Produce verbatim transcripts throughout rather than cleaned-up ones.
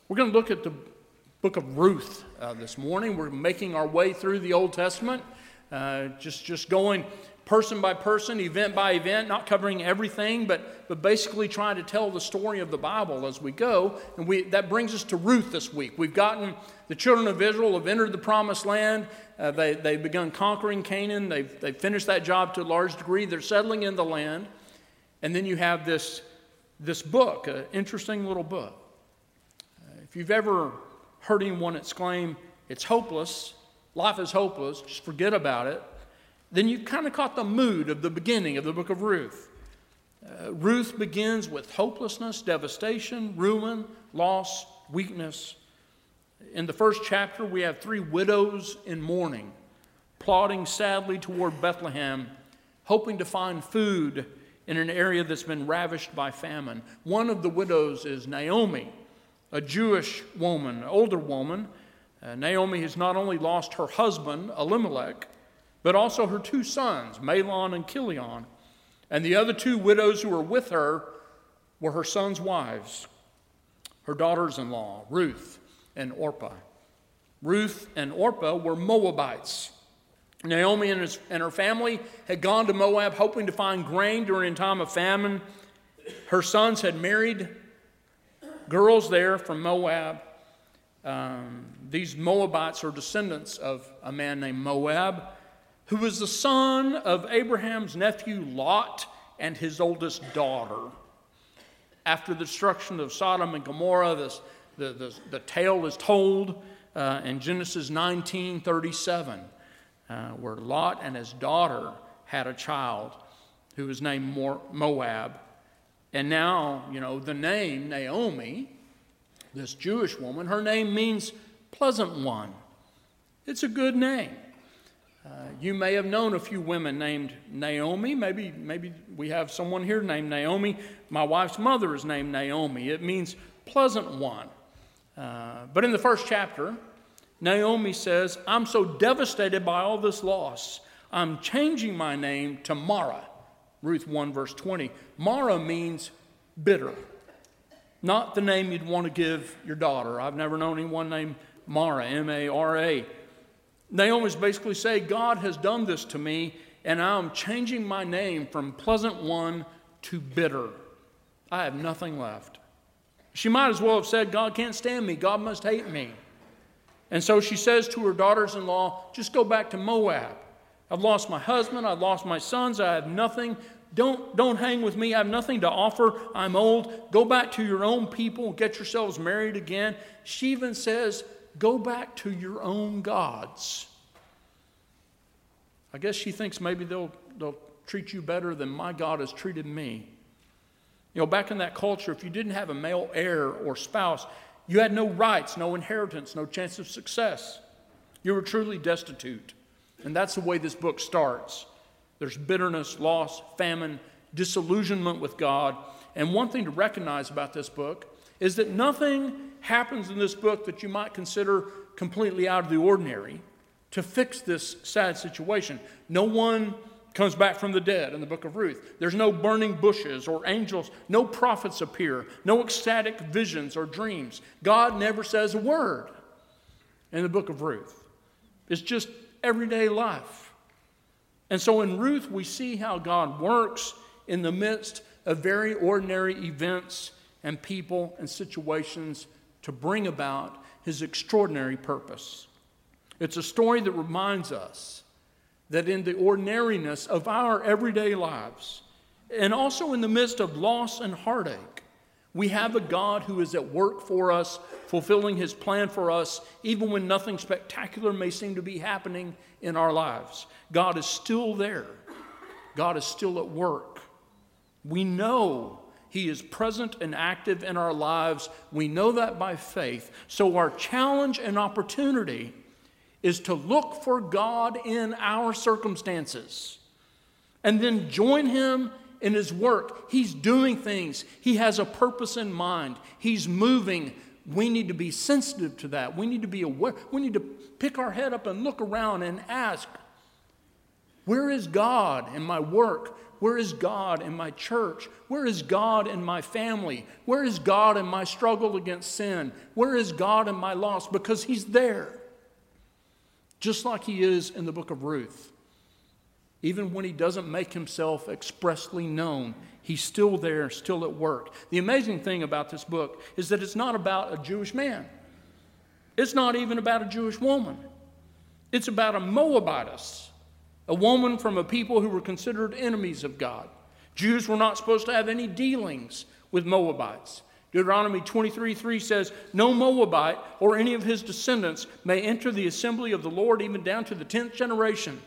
We're going to look at the book of Ruth uh, this morning. We're making our way through the Old Testament, uh, just, just going person by person, event by event, not covering everything, but, but basically trying to tell the story of the Bible as we go. And we, that brings us to Ruth this week. We've gotten the children of Israel have entered the promised land. Uh, they, they've begun conquering Canaan. They've, they've finished that job to a large degree. They're settling in the land. And then you have this, this book, an interesting little book. Uh, if you've ever heard anyone exclaim, "It's hopeless, life is hopeless, just forget about it," then you've kind of caught the mood of the beginning of the book of Ruth. Uh, Ruth begins with hopelessness, devastation, ruin, loss, weakness. In the first chapter, we have three widows in mourning, plodding sadly toward Bethlehem, hoping to find food in an area that's been ravished by famine. One of the widows is Naomi, a Jewish woman, an older woman. Uh, Naomi has not only lost her husband, Elimelech, but also her two sons, Mahlon and Chilion. And the other two widows who were with her were her sons' wives, her daughters-in-law, Ruth and Orpah. Ruth and Orpah were Moabites. Naomi and, his, and her family had gone to Moab hoping to find grain during a time of famine. Her sons had married girls there from Moab. Um, these Moabites are descendants of a man named Moab, who was the son of Abraham's nephew Lot and his oldest daughter. After the destruction of Sodom and Gomorrah, this, the, the, the tale is told uh, in Genesis nineteen thirty-seven, uh, where Lot and his daughter had a child who was named Moab. And now, you know, the name Naomi, this Jewish woman, her name means pleasant one. It's a good name. Uh, you may have known a few women named Naomi. Maybe, maybe we have someone here named Naomi. My wife's mother is named Naomi. It means pleasant one. Uh, but in the first chapter, Naomi says, "I'm so devastated by all this loss, I'm changing my name to Mara." Ruth one, verse twenty. Mara means bitter. Not the name you'd want to give your daughter. I've never known anyone named Mara, M A R A. Naomi's basically saying, God has done this to me, and I'm changing my name from pleasant one to bitter. I have nothing left. She might as well have said, God can't stand me. God must hate me. And so she says to her daughters-in-law, just go back to Moab. I've lost my husband. I've lost my sons. I have nothing. Don't, don't hang with me. I have nothing to offer. I'm old. Go back to your own people. Get yourselves married again. She even says, go back to your own gods. I guess she thinks maybe they'll, they'll treat you better than my God has treated me. You know, back in that culture, if you didn't have a male heir or spouse, you had no rights, no inheritance, no chance of success. You were truly destitute. And that's the way this book starts. There's bitterness, loss, famine, disillusionment with God. And one thing to recognize about this book is that nothing happens in this book that you might consider completely out of the ordinary to fix this sad situation. No one comes back from the dead in the book of Ruth. There's no burning bushes or angels. No prophets appear. No ecstatic visions or dreams. God never says a word in the book of Ruth. It's just everyday life. And so in Ruth, we see how God works in the midst of very ordinary events and people and situations to bring about his extraordinary purpose. It's a story that reminds us that in the ordinariness of our everyday lives, and also in the midst of loss and heartache, we have a God who is at work for us, fulfilling his plan for us, even when nothing spectacular may seem to be happening in our lives. God is still there. God is still at work. We know he is present and active in our lives. We know that by faith. So our challenge and opportunity is to look for God in our circumstances and then join him in his work. He's doing things. He has a purpose in mind. He's moving. We need to be sensitive to that. We need to be aware. We need to pick our head up and look around and ask, where is God in my work? Where is God in my church? Where is God in my family? Where is God in my struggle against sin? Where is God in my loss? Because he's there. Just like he is in the book of Ruth. Even when he doesn't make himself expressly known, he's still there, still at work. The amazing thing about this book is that it's not about a Jewish man. It's not even about a Jewish woman. It's about a Moabitess, a woman from a people who were considered enemies of God. Jews were not supposed to have any dealings with Moabites. Deuteronomy twenty-three three says, no Moabite or any of his descendants may enter the assembly of the Lord even down to the tenth generation.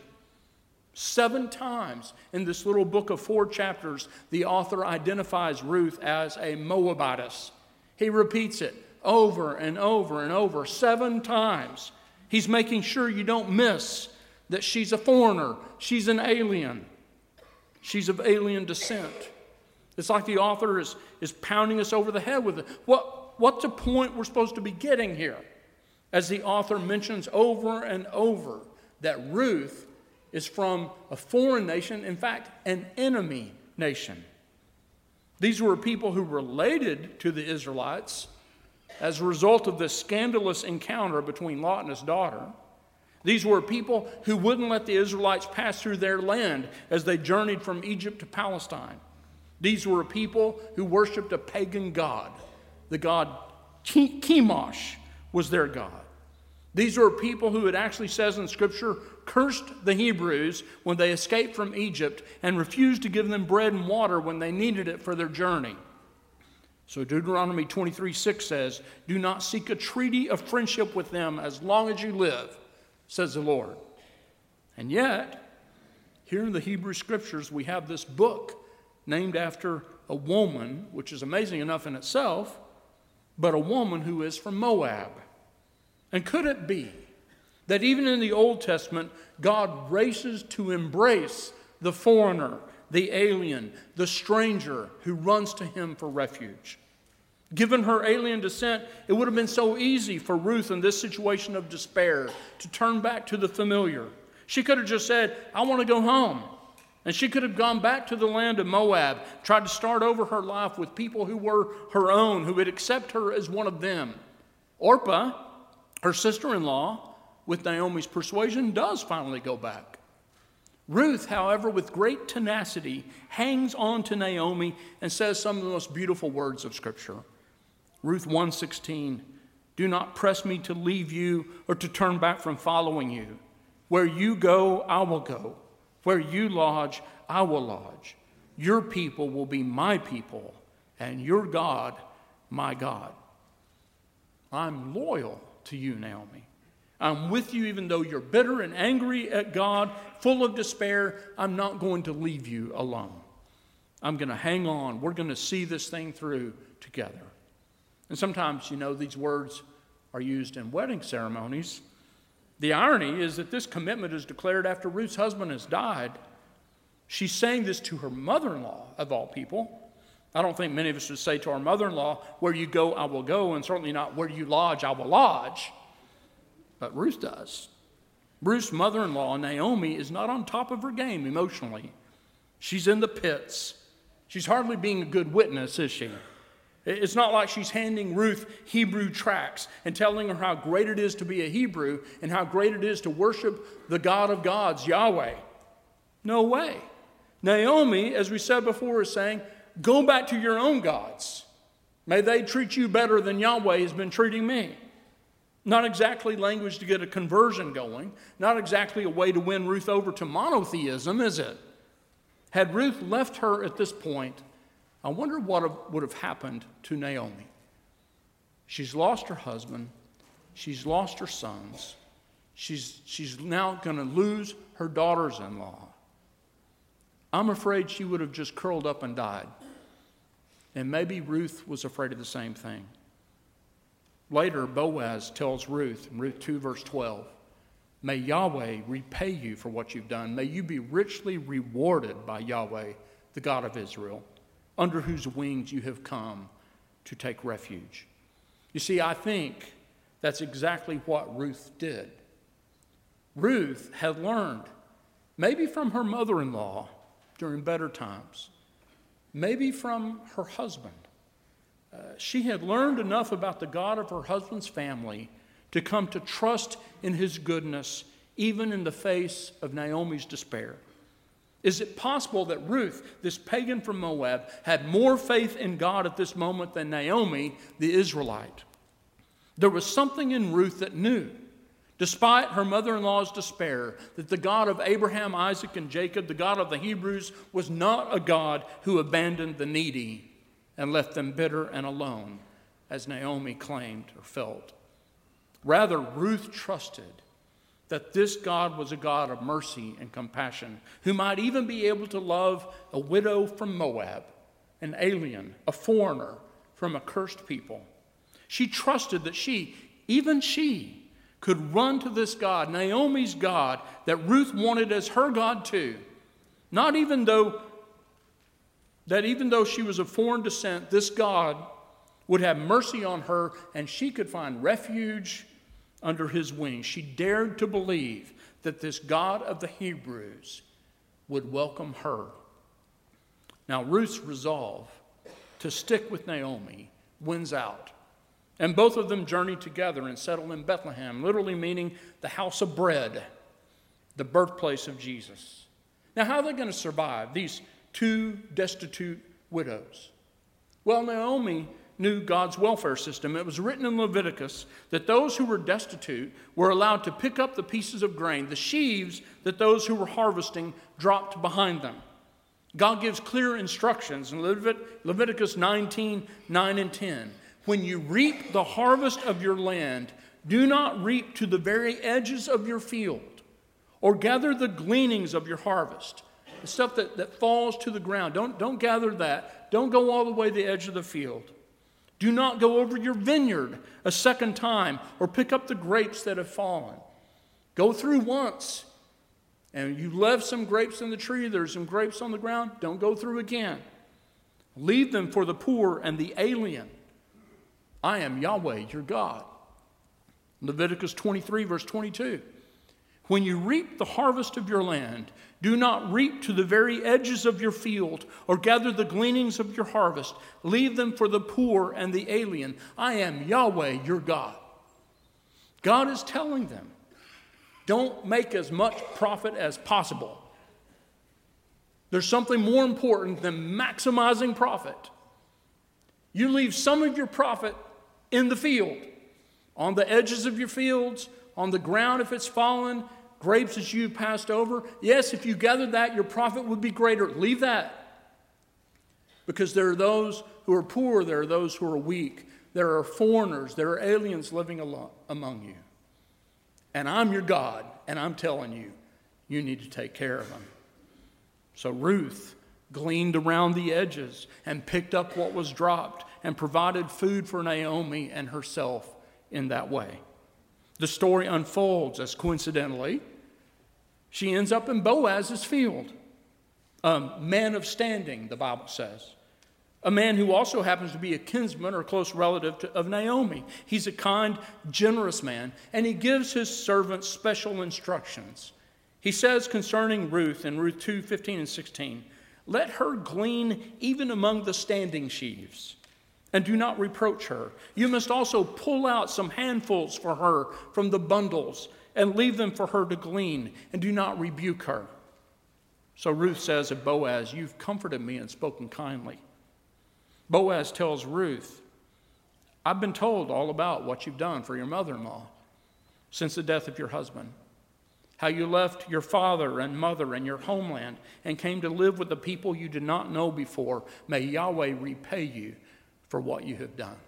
Seven times in this little book of four chapters, the author identifies Ruth as a Moabitess. He repeats it over and over and over, seven times. He's making sure you don't miss that she's a foreigner, she's an alien, she's of alien descent. It's like the author is, is pounding us over the head with it. What, what's the point we're supposed to be getting here? As the author mentions over and over that Ruth is from a foreign nation, in fact, an enemy nation. These were people who related to the Israelites as a result of this scandalous encounter between Lot and his daughter. These were people who wouldn't let the Israelites pass through their land as they journeyed from Egypt to Palestine. These were people who worshiped a pagan god. The god Chemosh was their god. These were people who, it actually says in Scripture, cursed the Hebrews when they escaped from Egypt and refused to give them bread and water when they needed it for their journey. So Deuteronomy twenty-three six says, do not seek a treaty of friendship with them as long as you live, says the Lord. And yet, here in the Hebrew Scriptures, we have this book named after a woman, which is amazing enough in itself, but a woman who is from Moab. And could it be that even in the Old Testament, God races to embrace the foreigner, the alien, the stranger who runs to him for refuge? Given her alien descent, it would have been so easy for Ruth in this situation of despair to turn back to the familiar. She could have just said, I want to go home. And she could have gone back to the land of Moab, tried to start over her life with people who were her own, who would accept her as one of them. Orpah, her sister-in-law, with Naomi's persuasion, does finally go back. Ruth, however, with great tenacity, hangs on to Naomi and says some of the most beautiful words of Scripture. Ruth one sixteen, do not press me to leave you or to turn back from following you. Where you go, I will go. Where you lodge, I will lodge. Your people will be my people, and your God, my God. I'm loyal to you, Naomi. I'm with you even though you're bitter and angry at God, full of despair. I'm not going to leave you alone. I'm going to hang on. We're going to see this thing through together. And sometimes, you know, these words are used in wedding ceremonies. The irony is that this commitment is declared after Ruth's husband has died. She's saying this to her mother-in-law, of all people. I don't think many of us would say to our mother-in-law, where you go, I will go, and certainly not where you lodge, I will lodge. But Ruth does. Ruth's mother-in-law, Naomi, is not on top of her game emotionally. She's in the pits. She's hardly being a good witness, is she? It's not like she's handing Ruth Hebrew tracts and telling her how great it is to be a Hebrew and how great it is to worship the God of gods, Yahweh. No way. Naomi, as we said before, is saying, go back to your own gods. May they treat you better than Yahweh has been treating me. Not exactly language to get a conversion going. Not exactly a way to win Ruth over to monotheism, is it? Had Ruth left her at this point, I wonder what would have happened to Naomi. She's lost her husband. She's lost her sons. She's, she's now going to lose her daughters-in-law. I'm afraid she would have just curled up and died. And maybe Ruth was afraid of the same thing. Later, Boaz tells Ruth, in Ruth two, verse twelve, may Yahweh repay you for what you've done. May you be richly rewarded by Yahweh, the God of Israel, under whose wings you have come to take refuge. You see, I think that's exactly what Ruth did. Ruth had learned, maybe from her mother-in-law, during better times, maybe from her husband. Uh, she had learned enough about the God of her husband's family to come to trust in his goodness, even in the face of Naomi's despair. Is it possible that Ruth, this pagan from Moab, had more faith in God at this moment than Naomi, the Israelite? There was something in Ruth that knew, despite her mother-in-law's despair, that the God of Abraham, Isaac, and Jacob, the God of the Hebrews, was not a God who abandoned the needy and left them bitter and alone, as Naomi claimed or felt. Rather, Ruth trusted that this God was a God of mercy and compassion, who might even be able to love a widow from Moab, an alien, a foreigner from a cursed people. She trusted that she, even she, could run to this God, Naomi's God, that Ruth wanted as her God too. Not even though, that even though she was of foreign descent, this God would have mercy on her and she could find refuge under his wings. She dared to believe that this God of the Hebrews would welcome her. Now, Ruth's resolve to stick with Naomi wins out. And both of them journey together and settle in Bethlehem, literally meaning the house of bread, the birthplace of Jesus. Now, how are they going to survive, these two destitute widows? Well, Naomi knew God's welfare system. It was written in Leviticus that those who were destitute were allowed to pick up the pieces of grain, the sheaves that those who were harvesting dropped behind them. God gives clear instructions in Levit- Leviticus nineteen, nine and ten. When you reap the harvest of your land, do not reap to the very edges of your field, or gather the gleanings of your harvest, the stuff that, that falls to the ground. Don't, don't gather that. Don't go all the way to the edge of the field. Do not go over your vineyard a second time or pick up the grapes that have fallen. Go through once, and you left some grapes in the tree, there's some grapes on the ground, don't go through again. Leave them for the poor and the alien. I am Yahweh, your God. Leviticus twenty-three, verse twenty-two. When you reap the harvest of your land, do not reap to the very edges of your field or gather the gleanings of your harvest. Leave them for the poor and the alien. I am Yahweh, your God. God is telling them, don't make as much profit as possible. There's something more important than maximizing profit. You leave some of your profit in the field, on the edges of your fields, on the ground if it's fallen, grapes as you passed over. Yes, if you gathered that, your profit would be greater. Leave that. Because there are those who are poor, there are those who are weak, there are foreigners, there are aliens living among you. And I'm your God, and I'm telling you, you need to take care of them. So Ruth gleaned around the edges and picked up what was dropped and provided food for Naomi and herself in that way. The story unfolds as, coincidentally, she ends up in Boaz's field. A man of standing, the Bible says. A man who also happens to be a kinsman or close relative to, of Naomi. He's a kind, generous man, and he gives his servants special instructions. He says concerning Ruth in Ruth two, fifteen and sixteen, let her glean even among the standing sheaves, and do not reproach her. You must also pull out some handfuls for her from the bundles and leave them for her to glean, and do not rebuke her. So Ruth says of Boaz, you've comforted me and spoken kindly. Boaz tells Ruth, I've been told all about what you've done for your mother-in-law since the death of your husband, how you left your father and mother and your homeland and came to live with the people you did not know before. May Yahweh repay you for what you have done.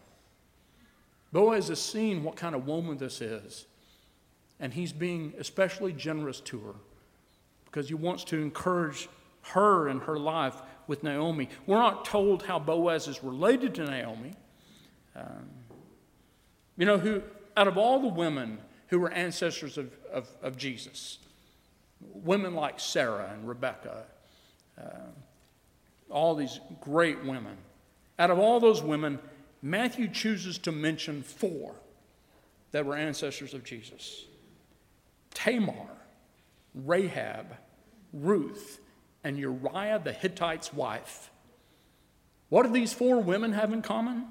Boaz has seen what kind of woman this is, and he's being especially generous to her because he wants to encourage her in her life with Naomi. We're not told how Boaz is related to Naomi. Um, you know, who out of all the women who were ancestors of, of, of Jesus, women like Sarah and Rebecca, uh, all these great women, out of all those women, Matthew chooses to mention four that were ancestors of Jesus. Tamar, Rahab, Ruth, and Uriah the Hittite's wife. What do these four women have in common?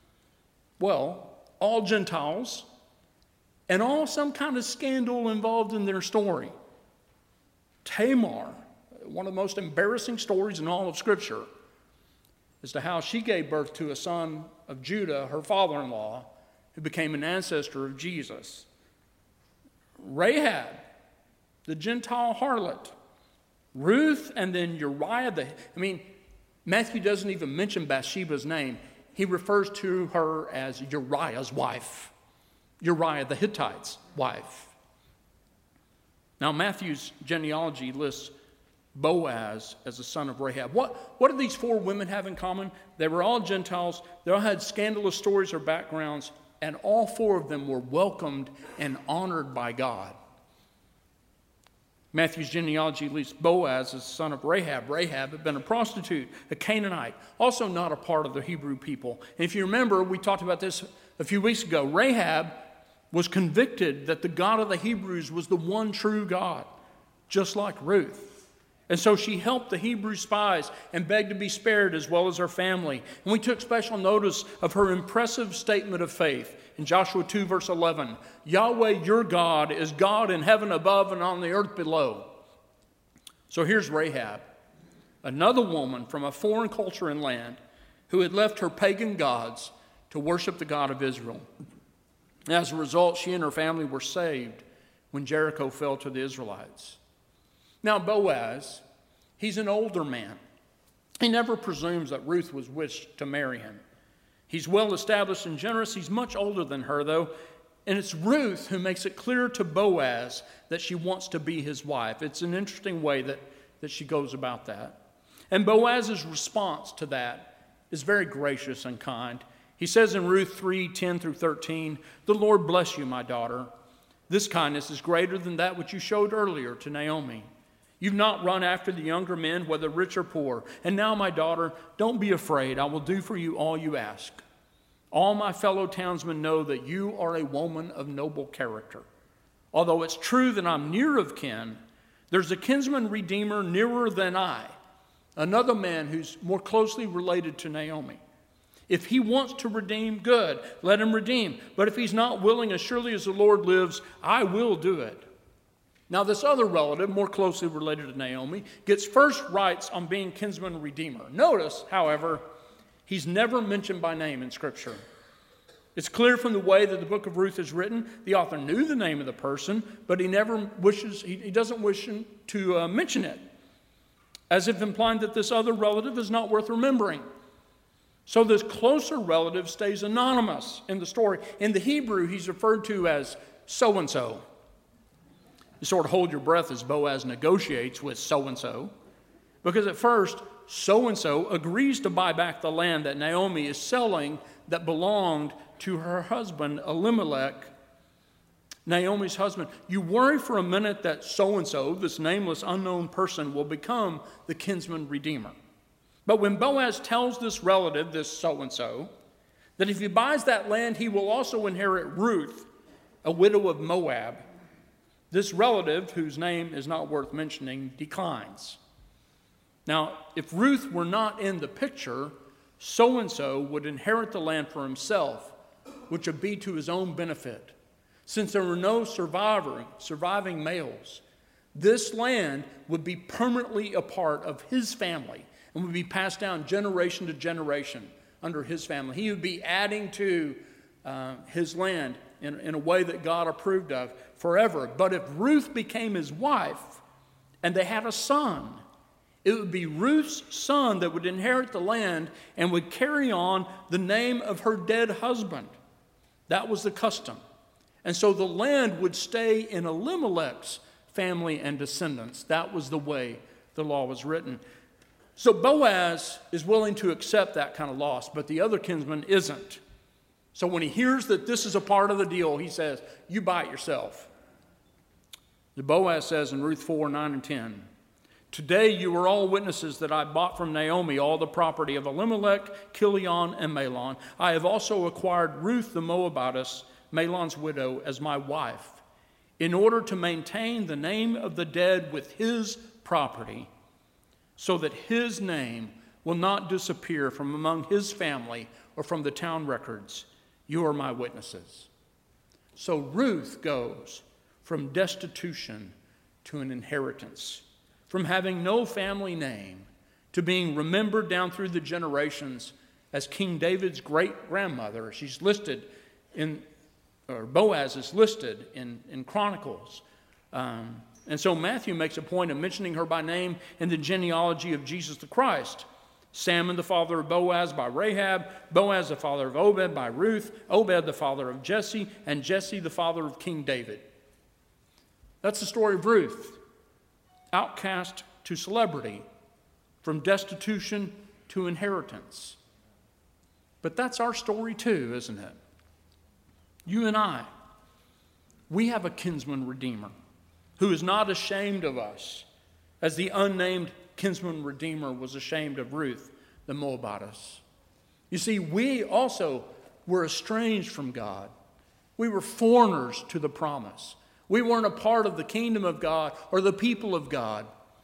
Well, all Gentiles and all some kind of scandal involved in their story. Tamar, one of the most embarrassing stories in all of Scripture, as to how she gave birth to a son of Judah, her father-in-law, who became an ancestor of Jesus. Rahab, the Gentile harlot. Ruth, and then Uriah. The, I mean, Matthew doesn't even mention Bathsheba's name. He refers to her as Uriah's wife. Uriah the Hittite's wife. Now, Matthew's genealogy lists Boaz as the son of Rahab. What, what do these four women have in common? They were all Gentiles. They all had scandalous stories or backgrounds, and all four of them were welcomed and honored by God. Matthew's genealogy lists Boaz as the son of Rahab. Rahab had been a prostitute, a Canaanite, also not a part of the Hebrew people. And if you remember, we talked about this a few weeks ago. Rahab was convicted that the God of the Hebrews was the one true God, just like Ruth. And so she helped the Hebrew spies and begged to be spared, as well as her family. And we took special notice of her impressive statement of faith in Joshua two, verse eleven. Yahweh, your God, is God in heaven above and on the earth below. So here's Rahab, another woman from a foreign culture and land who had left her pagan gods to worship the God of Israel. As a result, she and her family were saved when Jericho fell to the Israelites. Now, Boaz, he's an older man. He never presumes that Ruth was wished to marry him. He's well established and generous. He's much older than her, though. And it's Ruth who makes it clear to Boaz that she wants to be his wife. It's an interesting way that, that she goes about that. And Boaz's response to that is very gracious and kind. He says in Ruth three, ten through thirteen, "The Lord bless you, my daughter. This kindness is greater than that which you showed earlier to Naomi. You've not run after the younger men, whether rich or poor. And now, my daughter, don't be afraid. I will do for you all you ask. All my fellow townsmen know that you are a woman of noble character. Although it's true that I'm near of kin, there's a kinsman redeemer nearer than I, another man who's more closely related to Naomi. If he wants to redeem, good, let him redeem. But if he's not willing, as surely as the Lord lives, I will do it." Now, this other relative, more closely related to Naomi, gets first rights on being kinsman redeemer. Notice, however, he's never mentioned by name in Scripture. It's clear from the way that the book of Ruth is written, the author knew the name of the person, but he never wishes, he, he doesn't wish to uh, mention it, as if implying that this other relative is not worth remembering. So this closer relative stays anonymous in the story. In the Hebrew, he's referred to as so-and-so. You sort of hold your breath as Boaz negotiates with so-and-so, because at first, so-and-so agrees to buy back the land that Naomi is selling that belonged to her husband, Elimelech, Naomi's husband. You worry for a minute that so-and-so, this nameless unknown person, will become the kinsman redeemer. But when Boaz tells this relative, this so-and-so, that if he buys that land, he will also inherit Ruth, a widow of Moab, this relative, whose name is not worth mentioning, declines. Now, if Ruth were not in the picture, so-and-so would inherit the land for himself, which would be to his own benefit. Since there were no survivor, surviving males, this land would be permanently a part of his family and would be passed down generation to generation under his family. He would be adding to uh, his land in, in a way that God approved of forever. But if Ruth became his wife and they had a son, it would be Ruth's son that would inherit the land and would carry on the name of her dead husband. That was the custom. And so the land would stay in Elimelech's family and descendants. That was the way the law was written. So Boaz is willing to accept that kind of loss, but the other kinsman isn't. So when he hears that this is a part of the deal, he says, "You buy it yourself." The Boaz says in Ruth four, nine and ten, "Today you are all witnesses that I bought from Naomi all the property of Elimelech, Chilion, and Mahlon. I have also acquired Ruth the Moabitess, Mahlon's widow, as my wife, in order to maintain the name of the dead with his property. so that his name will not disappear from among his family or from the town records. You are my witnesses." So Ruth goes from destitution to an inheritance, from having no family name to being remembered down through the generations as King David's great-grandmother. She's listed in, or Boaz is listed in, in Chronicles. Um, and so Matthew makes a point of mentioning her by name in the genealogy of Jesus the Christ. Salmon, the father of Boaz, by Rahab. Boaz, the father of Obed, by Ruth. Obed, the father of Jesse. And Jesse, the father of King David. That's the story of Ruth. Outcast to celebrity. From destitution to inheritance. But that's our story too, isn't it? You and I, we have a kinsman redeemer who is not ashamed of us, as the unnamed kinsman redeemer was ashamed of Ruth, the Moabitess. You see, we also were estranged from God. We were foreigners to the promise. We weren't a part of the kingdom of God or the people of God.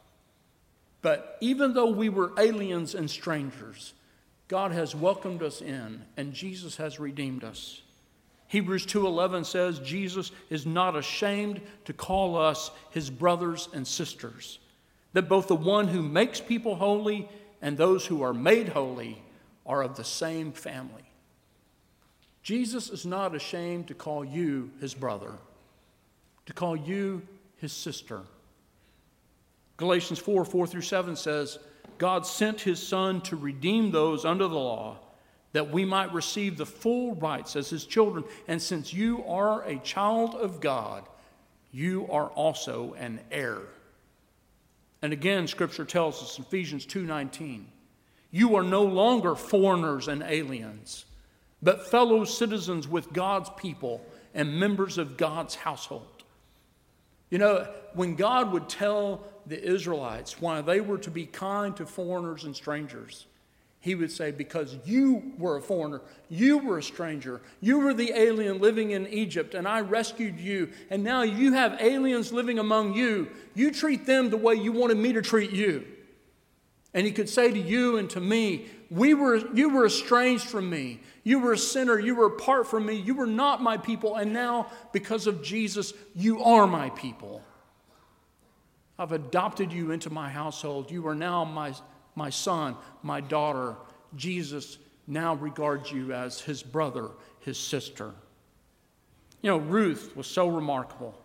But even though we were aliens and strangers, God has welcomed us in, and Jesus has redeemed us. Hebrews two eleven says Jesus is not ashamed to call us his brothers and sisters, that both the one who makes people holy and those who are made holy are of the same family. Jesus is not ashamed to call you his brother, to call you his sister. Galatians four, four through seven says, God sent his Son to redeem those under the law, that we might receive the full rights as his children. And since you are a child of God, you are also an heir. And again, Scripture tells us in Ephesians two nineteen, you are no longer foreigners and aliens, but fellow citizens with God's people and members of God's household. You know, when God would tell the Israelites why they were to be kind to foreigners and strangers, he would say, because you were a foreigner, you were a stranger, you were the alien living in Egypt, and I rescued you, and now you have aliens living among you. You treat them the way you wanted me to treat you. And he could say to you and to me, we were, you were estranged from me. You were a sinner. You were apart from me. You were not my people. And now, because of Jesus, you are my people. I've adopted you into my household. You are now my, my son, my daughter. Jesus now regards you as his brother, his sister. You know, Ruth was so remarkable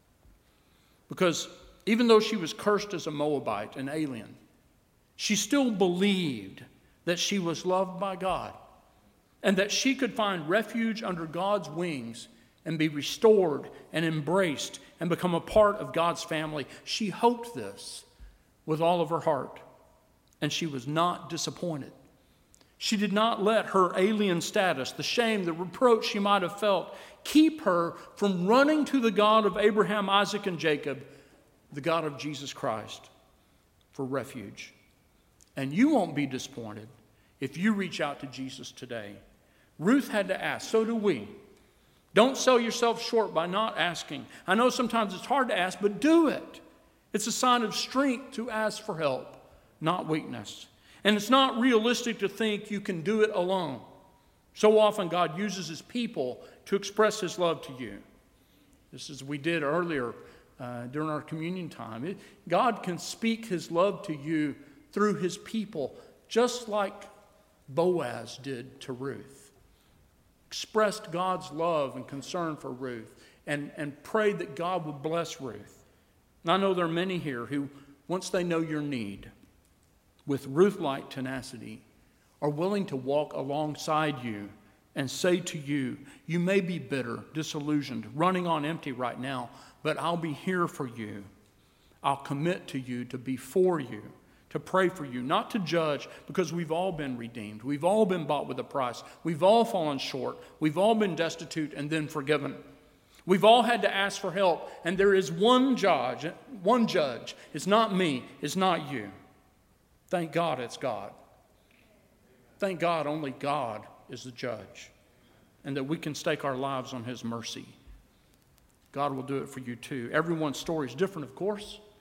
because even though she was cursed as a Moabite, an alien, she still believed that she was loved by God and that she could find refuge under God's wings and be restored and embraced and become a part of God's family. She hoped this with all of her heart, and she was not disappointed. She did not let her alien status, the shame, the reproach she might have felt, keep her from running to the God of Abraham, Isaac, and Jacob, the God of Jesus Christ, for refuge. And you won't be disappointed if you reach out to Jesus today. Ruth had to ask, so do we. Don't sell yourself short by not asking. I know sometimes it's hard to ask, but do it. It's a sign of strength to ask for help, not weakness. And it's not realistic to think you can do it alone. So often God uses his people to express his love to you. This is we did earlier uh, during our communion time. It, God can speak his love to you through his people, just like Boaz did to Ruth. Expressed God's love and concern for Ruth and, and prayed that God would bless Ruth. And I know there are many here who, once they know your need, with Ruth-like tenacity, are willing to walk alongside you and say to you, you may be bitter, disillusioned, running on empty right now, but I'll be here for you. I'll commit to you to be for you, to pray for you, not to judge, because we've all been redeemed. We've all been bought with a price. We've all fallen short. We've all been destitute and then forgiven. We've all had to ask for help, and there is one judge, one judge. It's not me. It's not you. Thank God it's God. Thank God only God is the judge, and that we can stake our lives on his mercy. God will do it for you too. Everyone's story is different, of course.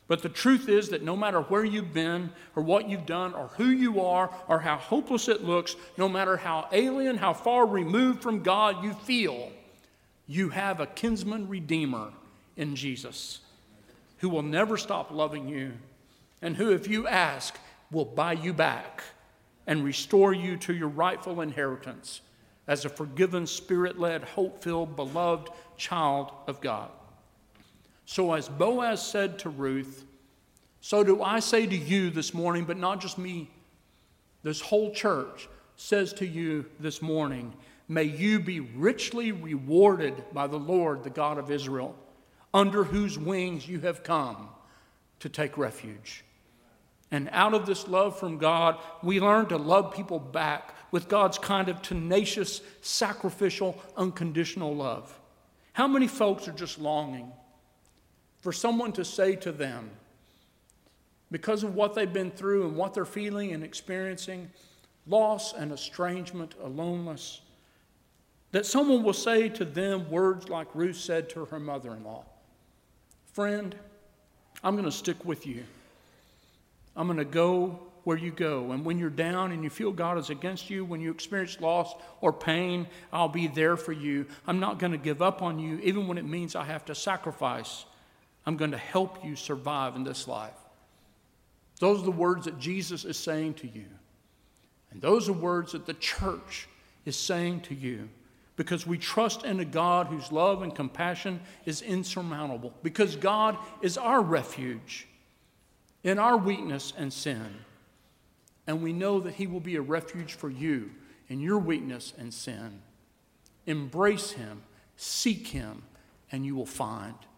But the truth is that no matter where you've been or what you've done or who you are or how hopeless it looks, no matter how alien, how far removed from God you feel, you have a kinsman redeemer in Jesus who will never stop loving you and who, if you ask, will buy you back and restore you to your rightful inheritance as a forgiven, Spirit-led, hope-filled, beloved child of God. So as Boaz said to Ruth, so do I say to you this morning, but not just me, this whole church says to you this morning, may you be richly rewarded by the Lord, the God of Israel, under whose wings you have come to take refuge. And out of this love from God, we learn to love people back with God's kind of tenacious, sacrificial, unconditional love. How many folks are just longing for someone to say to them, because of what they've been through and what they're feeling and experiencing, loss and estrangement, aloneness, that someone will say to them words like Ruth said to her mother-in-law, friend, I'm going to stick with you. I'm going to go where you go. And when you're down and you feel God is against you, when you experience loss or pain, I'll be there for you. I'm not going to give up on you, even when it means I have to sacrifice. I'm going to help you survive in this life. Those are the words that Jesus is saying to you. And those are words that the church is saying to you, because we trust in a God whose love and compassion is insurmountable, because God is our refuge in our weakness and sin. And we know that he will be a refuge for you in your weakness and sin. Embrace him, seek him, and you will find.